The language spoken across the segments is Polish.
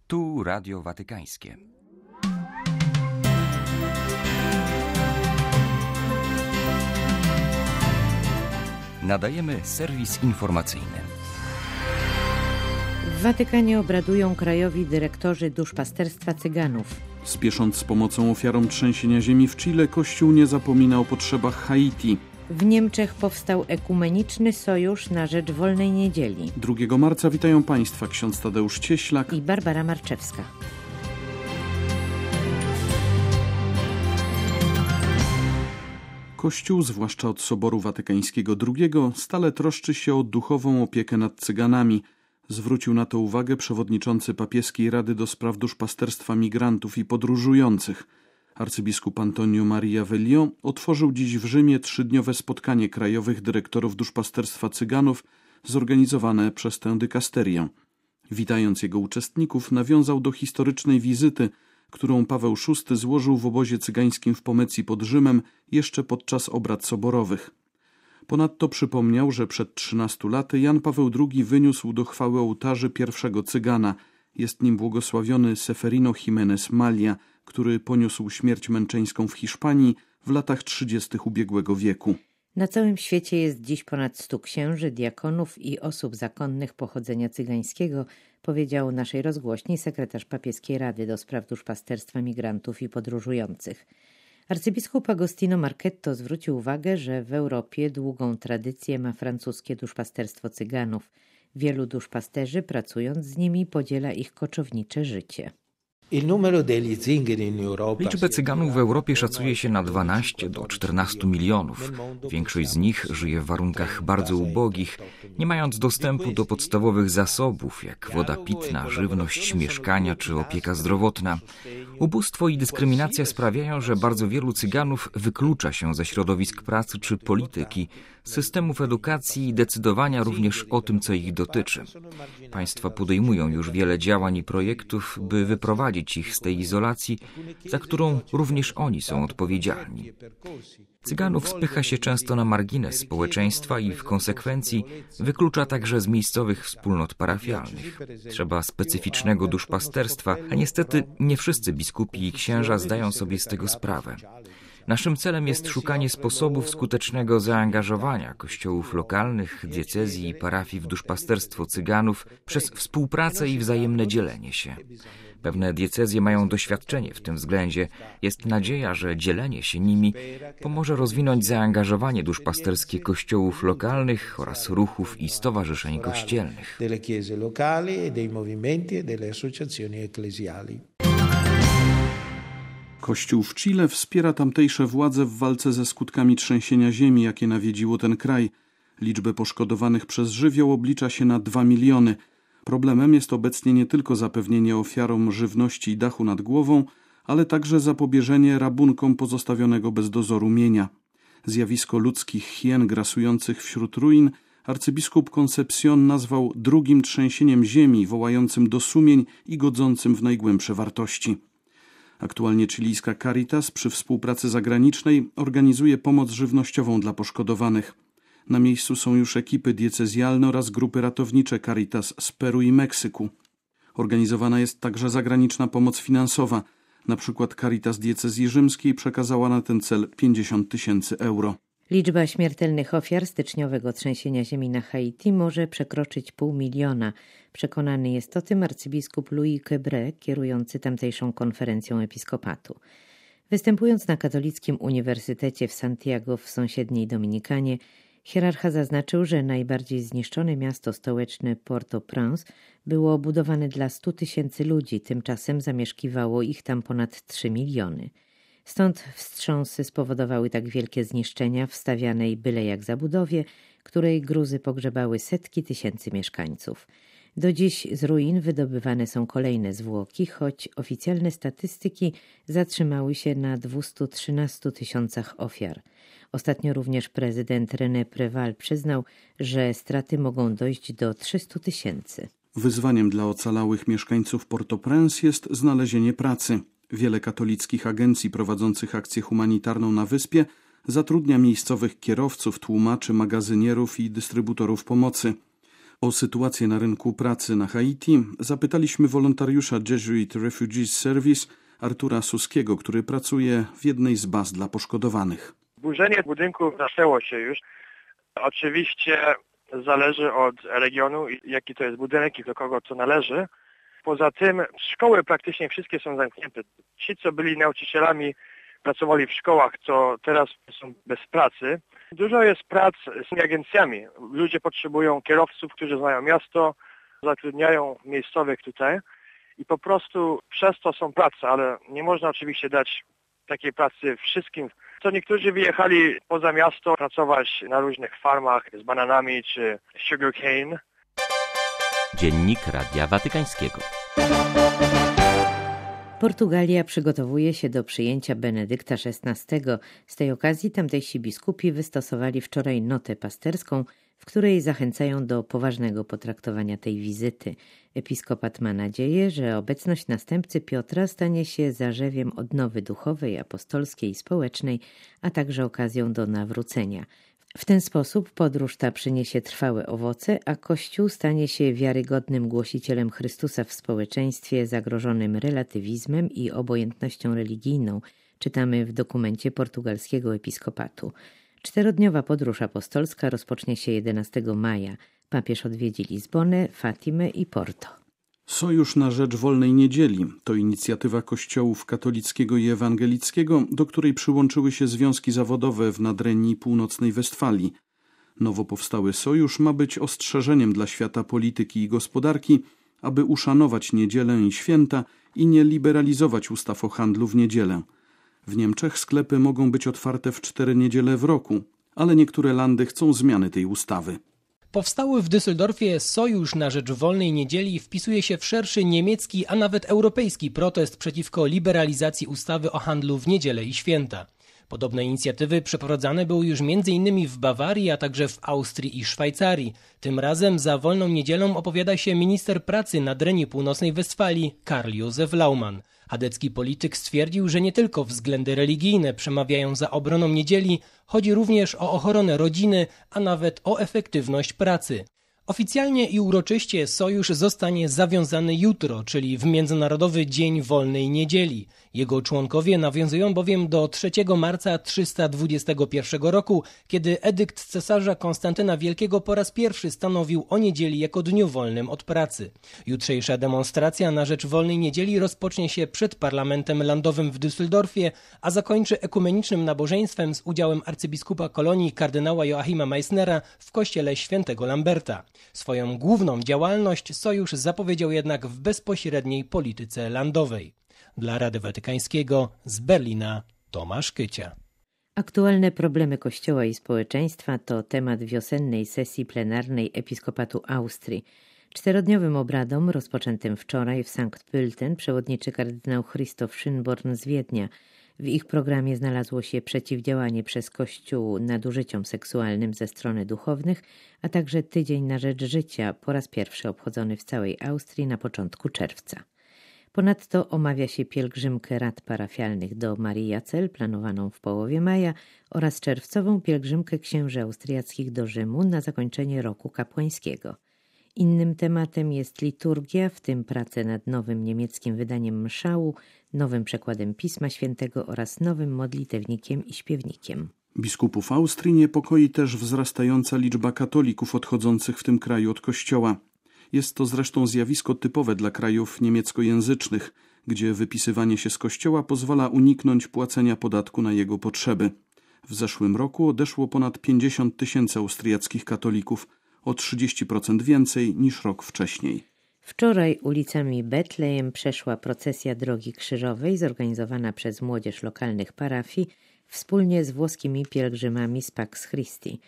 Tu Radio Watykańskie. Nadajemy serwis informacyjny. W Watykanie obradują krajowi dyrektorzy duszpasterstwa Cyganów. Spiesząc z pomocą ofiarom trzęsienia ziemi w Chile, Kościół nie zapomina o potrzebach Haiti. W Niemczech powstał ekumeniczny sojusz na rzecz wolnej niedzieli. 2 marca witają Państwa ksiądz Tadeusz Cieślak I Barbara Marczewska. Kościół, zwłaszcza od Soboru Watykańskiego II, stale troszczy się o duchową opiekę nad Cyganami. Zwrócił na to uwagę przewodniczący Papieskiej Rady do Spraw Duszpasterstwa Migrantów i Podróżujących. Arcybiskup Antonio Maria Velio otworzył dziś w Rzymie 3-dniowe spotkanie krajowych dyrektorów duszpasterstwa Cyganów zorganizowane przez tę dykasterię. Witając jego uczestników, nawiązał do historycznej wizyty, którą Paweł VI złożył w obozie cygańskim w Pomecji pod Rzymem jeszcze podczas obrad soborowych. Ponadto przypomniał, że przed 13 laty Jan Paweł II wyniósł do chwały ołtarzy pierwszego Cygana. Jest nim błogosławiony Seferino Jiménez Malia, który poniósł śmierć męczeńską w Hiszpanii w latach 30. ubiegłego wieku. Na całym świecie jest dziś ponad 100 księży, diakonów i osób zakonnych pochodzenia cygańskiego, powiedział naszej rozgłośni sekretarz Papieskiej Rady do Spraw Duszpasterstwa Migrantów i Podróżujących. Arcybiskup Agostino Marchetto zwrócił uwagę, że w Europie długą tradycję ma francuskie duszpasterstwo Cyganów. Wielu duszpasterzy, pracując z nimi, podziela ich koczownicze życie. Liczbę Cyganów w Europie szacuje się na 12 do 14 milionów. Większość z nich żyje w warunkach bardzo ubogich, nie mając dostępu do podstawowych zasobów, jak woda pitna, żywność, mieszkania czy opieka zdrowotna. Ubóstwo i dyskryminacja sprawiają, że bardzo wielu Cyganów wyklucza się ze środowisk pracy czy polityki, systemów edukacji i decydowania również o tym, co ich dotyczy. Państwa podejmują już wiele działań i projektów, by wyprowadzić ich z tej izolacji, za którą również oni są odpowiedzialni. Cyganów spycha się często na margines społeczeństwa i w konsekwencji wyklucza także z miejscowych wspólnot parafialnych. Trzeba specyficznego duszpasterstwa, a niestety nie wszyscy biskupi i księża zdają sobie z tego sprawę. Naszym celem jest szukanie sposobów skutecznego zaangażowania kościołów lokalnych, diecezji i parafii w duszpasterstwo Cyganów przez współpracę i wzajemne dzielenie się. Pewne diecezje mają doświadczenie w tym względzie. Jest nadzieja, że dzielenie się nimi pomoże rozwinąć zaangażowanie duszpasterskie kościołów lokalnych oraz ruchów i stowarzyszeń kościelnych. Kościół w Chile wspiera tamtejsze władze w walce ze skutkami trzęsienia ziemi, jakie nawiedziło ten kraj. Liczbę poszkodowanych przez żywioł oblicza się na 2 miliony. Problemem jest obecnie nie tylko zapewnienie ofiarom żywności i dachu nad głową, ale także zapobieżenie rabunkom pozostawionego bez dozoru mienia. Zjawisko ludzkich hien grasujących wśród ruin arcybiskup Concepción nazwał drugim trzęsieniem ziemi, wołającym do sumień i godzącym w najgłębsze wartości. Aktualnie chilijska Caritas przy współpracy zagranicznej organizuje pomoc żywnościową dla poszkodowanych. Na miejscu są już ekipy diecezjalne oraz grupy ratownicze Caritas z Peru i Meksyku. Organizowana jest także zagraniczna pomoc finansowa. Na przykład Caritas diecezji rzymskiej przekazała na ten cel 50 000 euro. Liczba śmiertelnych ofiar styczniowego trzęsienia ziemi na Haiti może przekroczyć 500 000. Przekonany jest o tym arcybiskup Louis Quebré, kierujący tamtejszą konferencją episkopatu. Występując na Katolickim Uniwersytecie w Santiago w sąsiedniej Dominikanie, hierarcha zaznaczył, że najbardziej zniszczone miasto stołeczne Port-au-Prince było obudowane dla 100 000 ludzi, tymczasem zamieszkiwało ich tam ponad 3 miliony. Stąd wstrząsy spowodowały tak wielkie zniszczenia w stawianej byle jak zabudowie, której gruzy pogrzebały setki tysięcy mieszkańców. Do dziś z ruin wydobywane są kolejne zwłoki, choć oficjalne statystyki zatrzymały się na 213 000 ofiar. Ostatnio również prezydent René Préval przyznał, że straty mogą dojść do 300 000. Wyzwaniem dla ocalałych mieszkańców Port-au-Prince jest znalezienie pracy. Wiele katolickich agencji prowadzących akcję humanitarną na wyspie zatrudnia miejscowych kierowców, tłumaczy, magazynierów i dystrybutorów pomocy. O sytuację na rynku pracy na Haiti zapytaliśmy wolontariusza Jesuit Refugees Service Artura Suskiego, który pracuje w jednej z baz dla poszkodowanych. Burzenie budynków zaczęło się już. Oczywiście zależy od regionu, jaki to jest budynek i do kogo to należy. Poza tym szkoły praktycznie wszystkie są zamknięte. Ci, co byli nauczycielami, pracowali w szkołach, to teraz są bez pracy. Dużo jest prac z tymi agencjami. Ludzie potrzebują kierowców, którzy znają miasto, zatrudniają miejscowych tutaj i po prostu przez to są prace, ale nie można oczywiście dać takiej pracy wszystkim. To niektórzy wyjechali poza miasto pracować na różnych farmach z bananami czy sugarcane. Dziennik Radia Watykańskiego. Portugalia przygotowuje się do przyjęcia Benedykta XVI. Z tej okazji tamtejsi biskupi wystosowali wczoraj notę pasterską, w której zachęcają do poważnego potraktowania tej wizyty. Episkopat ma nadzieję, że obecność następcy Piotra stanie się zarzewiem odnowy duchowej, apostolskiej i społecznej, a także okazją do nawrócenia. W ten sposób podróż ta przyniesie trwałe owoce, a Kościół stanie się wiarygodnym głosicielem Chrystusa w społeczeństwie zagrożonym relatywizmem i obojętnością religijną, czytamy w dokumencie portugalskiego episkopatu. 4-dniowa podróż apostolska rozpocznie się 11 maja. Papież odwiedzi Lizbonę, Fatimę i Porto. Sojusz na rzecz wolnej niedzieli to inicjatywa kościołów katolickiego i ewangelickiego, do której przyłączyły się związki zawodowe w Nadrenii Północnej Westfalii. Nowo powstały sojusz ma być ostrzeżeniem dla świata polityki i gospodarki, aby uszanować niedzielę i święta i nie liberalizować ustaw o handlu w niedzielę. W Niemczech sklepy mogą być otwarte w 4 niedziele w roku, ale niektóre landy chcą zmiany tej ustawy. Powstały w Düsseldorfie Sojusz na rzecz wolnej niedzieli wpisuje się w szerszy niemiecki, a nawet europejski protest przeciwko liberalizacji ustawy o handlu w niedzielę i święta. Podobne inicjatywy przeprowadzane były już m.in. w Bawarii, a także w Austrii i Szwajcarii. Tym razem za wolną niedzielą opowiada się minister pracy Nadrenii Północnej Westfalii Karl Józef Laumann. Chadecki polityk stwierdził, że nie tylko względy religijne przemawiają za obroną niedzieli, chodzi również o ochronę rodziny, a nawet o efektywność pracy. Oficjalnie i uroczyście sojusz zostanie zawiązany jutro, czyli w Międzynarodowy Dzień Wolnej Niedzieli. Jego członkowie nawiązują bowiem do 3 marca 321 roku, kiedy edykt cesarza Konstantyna Wielkiego po raz pierwszy stanowił o niedzieli jako dniu wolnym od pracy. Jutrzejsza demonstracja na rzecz wolnej niedzieli rozpocznie się przed parlamentem landowym w Düsseldorfie, a zakończy ekumenicznym nabożeństwem z udziałem arcybiskupa Kolonii kardynała Joachima Meissnera w kościele świętego Lamberta. Swoją główną działalność sojusz zapowiedział jednak w bezpośredniej polityce landowej. Dla Rady Watykańskiego z Berlina Tomasz Kycia. Aktualne problemy Kościoła i społeczeństwa to temat wiosennej sesji plenarnej Episkopatu Austrii. 4-dniowym obradom rozpoczętym wczoraj w Sankt Pölten przewodniczy kardynał Christoph Schönborn z Wiednia. W ich programie znalazło się przeciwdziałanie przez Kościół nadużyciom seksualnym ze strony duchownych, a także Tydzień na rzecz życia, po raz pierwszy obchodzony w całej Austrii na początku czerwca. Ponadto omawia się pielgrzymkę rad parafialnych do Marii Jacel, planowaną w połowie maja, oraz czerwcową pielgrzymkę księży austriackich do Rzymu na zakończenie roku kapłańskiego. Innym tematem jest liturgia, w tym prace nad nowym niemieckim wydaniem mszału, nowym przekładem Pisma Świętego oraz nowym modlitewnikiem i śpiewnikiem. Biskupów Austrii niepokoi też wzrastająca liczba katolików odchodzących w tym kraju od Kościoła. Jest to zresztą zjawisko typowe dla krajów niemieckojęzycznych, gdzie wypisywanie się z Kościoła pozwala uniknąć płacenia podatku na jego potrzeby. W zeszłym roku odeszło ponad 50 000 austriackich katolików, o 30% więcej niż rok wcześniej. Wczoraj ulicami Betlejem przeszła procesja Drogi Krzyżowej zorganizowana przez młodzież lokalnych parafii wspólnie z włoskimi pielgrzymami z Pax Christi.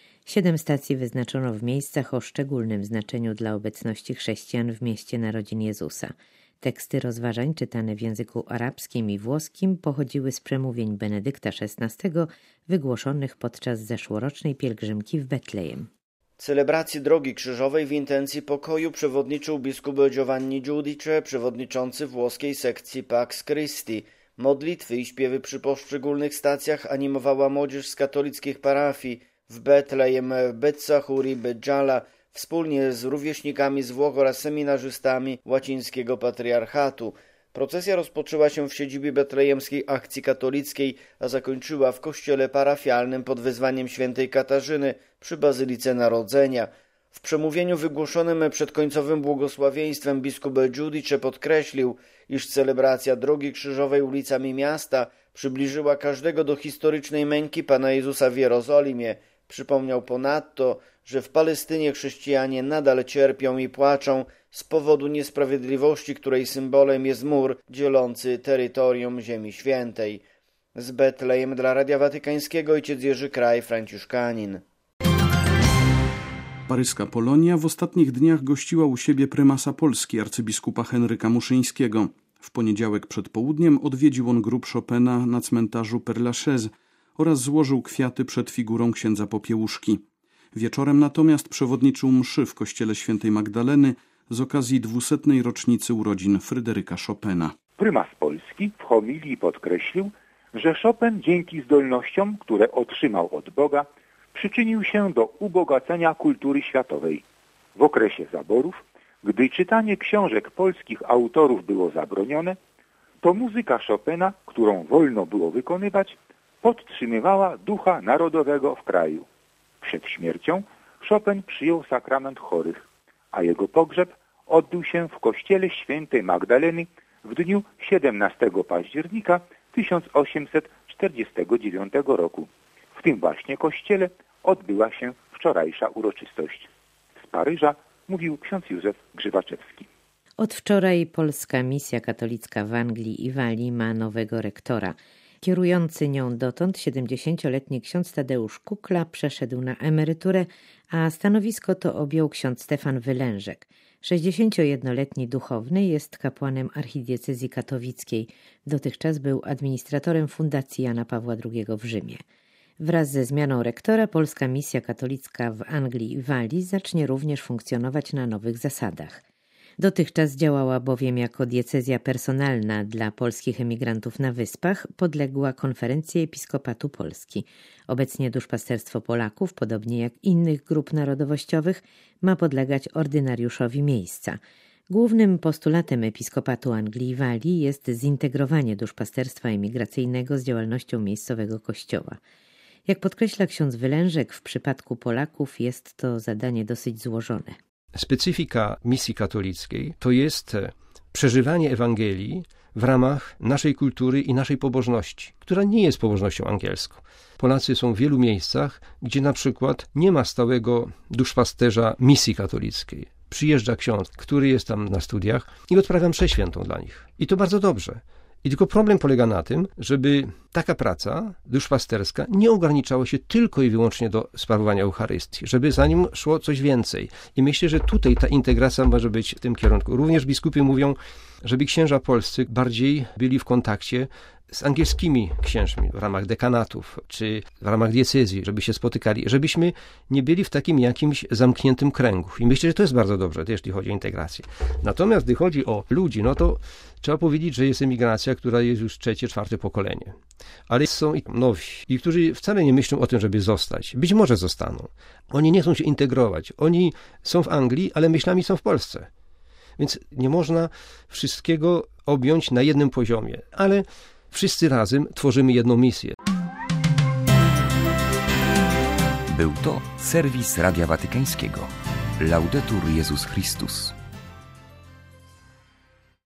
7 stacji wyznaczono w miejscach o szczególnym znaczeniu dla obecności chrześcijan w mieście narodzin Jezusa. Teksty rozważań czytane w języku arabskim i włoskim pochodziły z przemówień Benedykta XVI wygłoszonych podczas zeszłorocznej pielgrzymki w Betlejem. Celebracji Drogi Krzyżowej w intencji pokoju przewodniczył biskup Giovanni Giudice, przewodniczący włoskiej sekcji Pax Christi. Modlitwy i śpiewy przy poszczególnych stacjach animowała młodzież z katolickich parafii w Betlejem, Bezzachuri, Beggiala, wspólnie z rówieśnikami z Włoch oraz seminarzystami łacińskiego patriarchatu. Procesja rozpoczęła się w siedzibie betlejemskiej Akcji Katolickiej, a zakończyła w kościele parafialnym pod wezwaniem świętej Katarzyny przy Bazylice Narodzenia. W przemówieniu wygłoszonym przed końcowym błogosławieństwem biskup Giudice podkreślił, iż celebracja Drogi Krzyżowej ulicami miasta przybliżyła każdego do historycznej męki Pana Jezusa w Jerozolimie. Przypomniał ponadto, że w Palestynie chrześcijanie nadal cierpią i płaczą z powodu niesprawiedliwości, której symbolem jest mur dzielący terytorium Ziemi Świętej. Z Betlejem dla Radia Watykańskiego ojciec Jerzy Kraj, franciszkanin. Paryska Polonia w ostatnich dniach gościła u siebie prymasa Polski, arcybiskupa Henryka Muszyńskiego. W poniedziałek przed południem odwiedził on grób Chopina na cmentarzu Père Lachaise oraz złożył kwiaty przed figurą księdza Popiełuszki. Wieczorem natomiast przewodniczył mszy w kościele świętej Magdaleny z okazji 200. rocznicy urodzin Fryderyka Chopina. Prymas Polski w homilii podkreślił, że Chopin dzięki zdolnościom, które otrzymał od Boga, przyczynił się do ubogacenia kultury światowej. W okresie zaborów, gdy czytanie książek polskich autorów było zabronione, to muzyka Chopina, którą wolno było wykonywać, podtrzymywała ducha narodowego w kraju. Przed śmiercią Chopin przyjął sakrament chorych, a jego pogrzeb odbył się w kościele świętej Magdaleny w dniu 17 października 1849 roku. W tym właśnie kościele odbyła się wczorajsza uroczystość. Z Paryża mówił ksiądz Józef Grzywaczewski. Od wczoraj polska misja katolicka w Anglii i Walii ma nowego rektora. Kierujący nią dotąd 70-letni ksiądz Tadeusz Kukla przeszedł na emeryturę, a stanowisko to objął ksiądz Stefan Wylężek. 61-letni duchowny jest kapłanem archidiecezji katowickiej. Dotychczas był administratorem Fundacji Jana Pawła II w Rzymie. Wraz ze zmianą rektora polska misja katolicka w Anglii i Walii zacznie również funkcjonować na nowych zasadach. Dotychczas działała bowiem jako diecezja personalna dla polskich emigrantów na Wyspach, podległa Konferencji Episkopatu Polski. Obecnie duszpasterstwo Polaków, podobnie jak innych grup narodowościowych, ma podlegać ordynariuszowi miejsca. Głównym postulatem Episkopatu Anglii i Walii jest zintegrowanie duszpasterstwa emigracyjnego z działalnością miejscowego kościoła. Jak podkreśla ksiądz Wylężek, w przypadku Polaków jest to zadanie dosyć złożone. Specyfika misji katolickiej to jest przeżywanie Ewangelii w ramach naszej kultury i naszej pobożności, która nie jest pobożnością angielską. Polacy są w wielu miejscach, gdzie na przykład nie ma stałego duszpasterza misji katolickiej. Przyjeżdża ksiądz, który jest tam na studiach i odprawia mszę świętą dla nich. I to bardzo dobrze. I tylko problem polega na tym, żeby taka praca duszpasterska nie ograniczała się tylko i wyłącznie do sprawowania Eucharystii, żeby za nim szło coś więcej. I myślę, że tutaj ta integracja może być w tym kierunku. Również biskupi mówią, żeby księża polscy bardziej byli w kontakcie z angielskimi księżmi w ramach dekanatów czy w ramach diecezji, żeby się spotykali, żebyśmy nie byli w takim jakimś zamkniętym kręgu. I myślę, że to jest bardzo dobrze, jeśli chodzi o integrację. Natomiast gdy chodzi o ludzi, no to trzeba powiedzieć, że jest emigracja, która jest już 3., 4. pokolenie. Ale są i nowi, i którzy wcale nie myślą o tym, żeby zostać. Być może zostaną. Oni nie chcą się integrować. Oni są w Anglii, ale myślami są w Polsce. Więc nie można wszystkiego objąć na jednym poziomie. Ale wszyscy razem tworzymy jedną misję. Był to serwis Radia Watykańskiego. Laudetur Jezus Chrystus.